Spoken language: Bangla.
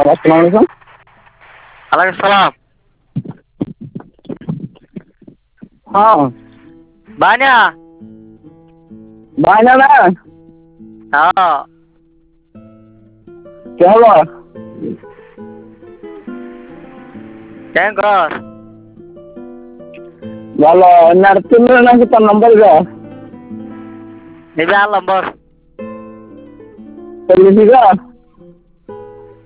আসসালামু আলাইকুম। ওয়ালাইকুম সালাম। হ্যাঁ, বানিয়া। বাইনা না হ্যাঁ। কে হলো? কেন কর? ভালো না, তুমি নাকি তোর নম্বর গা নিবি আর নম্বর। লিখি গা